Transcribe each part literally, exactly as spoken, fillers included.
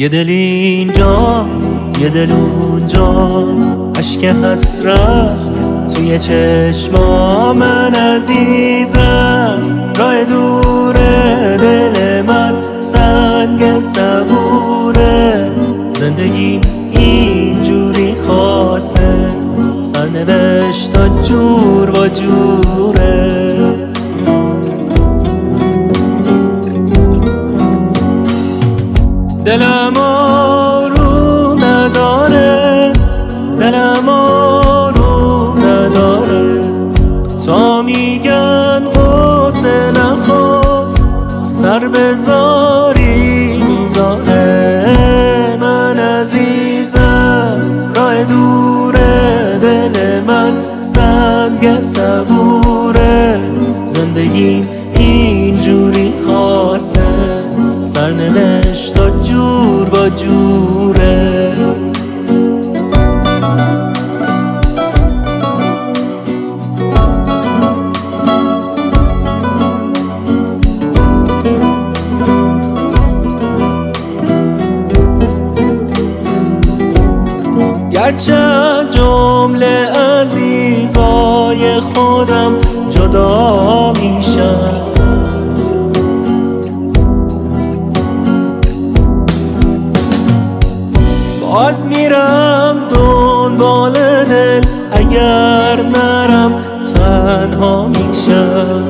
یه دل اینجا یه دل اونجا، اشک حسرت توی چشما من عزیزم. راه دوره دل من سنگ صبوره، زندگیم اینجوری خواسته سرنوشت جور و جوره. دلم آروم نداره، دلم آروم نداره، تا میگن قصه نخور سر بذاری میذاره. من عزیزم راه دوره دل من سنگ صبوره، زندگیم اینجوری خواسته سرنوشت جور با جوره. گرچه جمله عزیزای خودم جدا میشن، باز میرم دنبال دل، اگر نرم تنها میشم.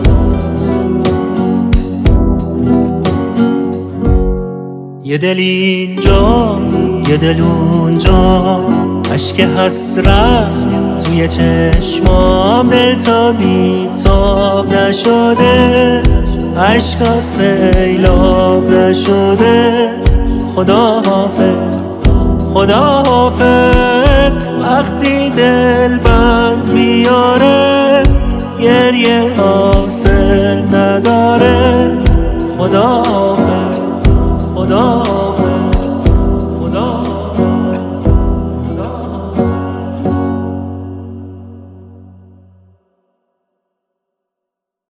یه دل اینجا یه دل اونجا، اشک حسرت توی چشمام دل تا بیتاب نشده، عشقا سیلاب نشده. خدا حافظ خدا حافظ، وقتی دل بند میاره گریه حاصل نداره. خدا حافظ.